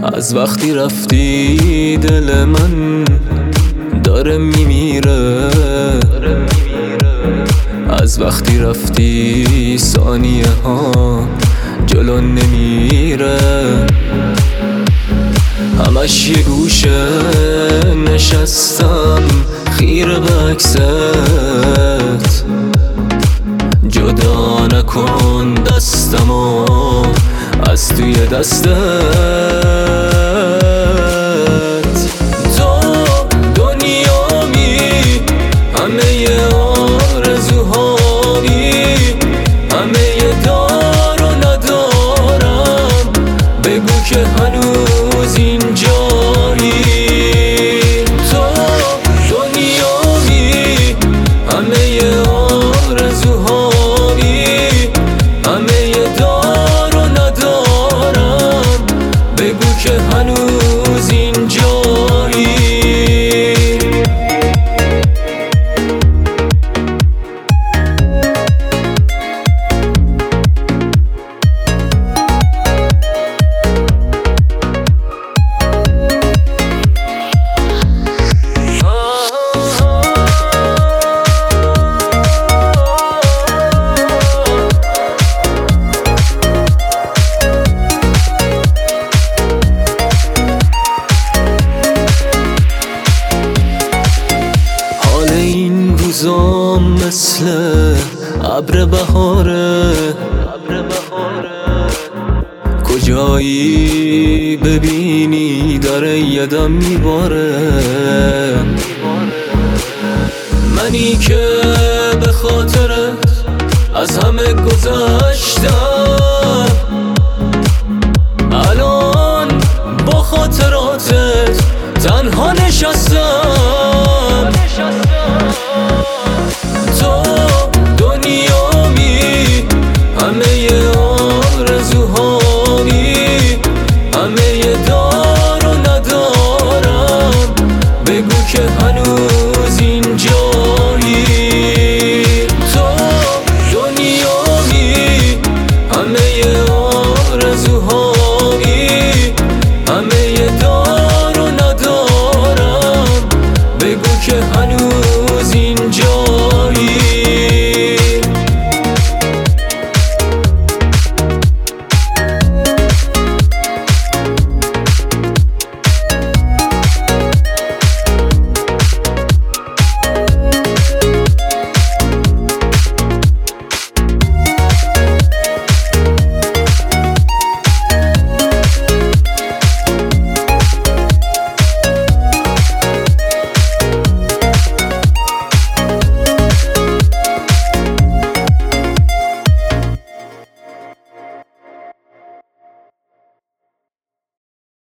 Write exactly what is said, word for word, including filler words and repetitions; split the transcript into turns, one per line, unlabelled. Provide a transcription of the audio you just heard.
از وقتی رفتی دل من داره میمیره، از وقتی رفتی ثانیه ها جلو نمیره. همش یه گوشه نشستم خیره به عکست، جدا نکن دستمو از توی دستت. تو دنیامی، همه آرزوهامی، همه دار و ندارم، بگو که هنوز اینجایی. تو دنیامی، همه آرزوهامی، همه دار و ندارم، بگو که هنوز اینجایی. روزام مثل ابر بهاره، کجایی ببینی داره یه دم میباره. منی که به خاطرت از همه گذشتم،